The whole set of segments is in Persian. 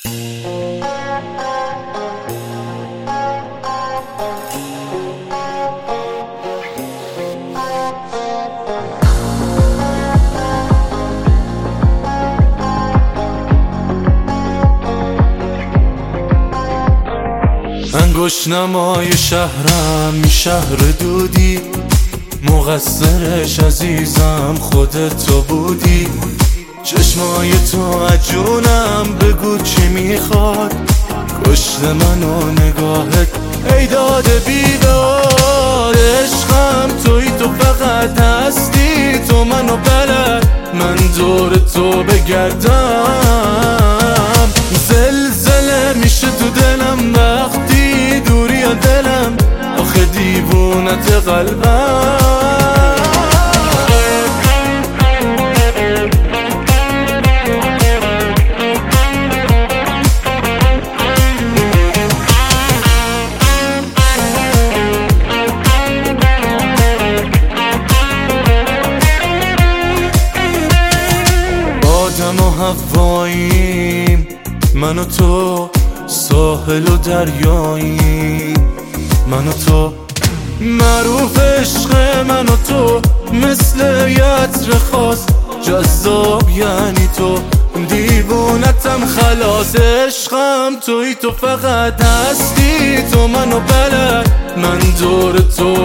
انگشت نمای شهرم شهر دودی، مقصرش عزیزم خودت تو بودی. چشمای تو عجونم بگو چی میخواد، کشت منو نگاهت ای داده بیداد. عشقم توی تو فقط هستی، تو منو بلد من دور تو بگردم. زلزله میشه تو دلم وقتی دوری یا دلم، آخه دیوونت قلبم. آدم و هواییم من و تو، ساحل و دریاییم من و تو. معروف عشق من و تو مثل یطر خاص، جذاب یعنی تو، دیوونتم خلاص. عشقم توی تو فقط هستی، تو منو بلد من دور تو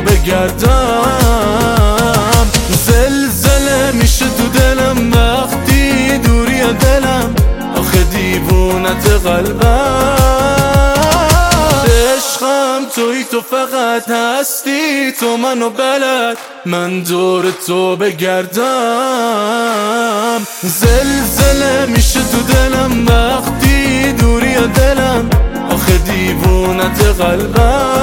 بگردم. زلزله میشه تو دلم وقتی دوری دلم، آخه دیوونت قلبم. عشقم توی تو فقط هستی، تو منو بلد من دور تو بگردم. زلزله میشه تو دلم وقتی دوری دلم، آخه دیوونت قلبم.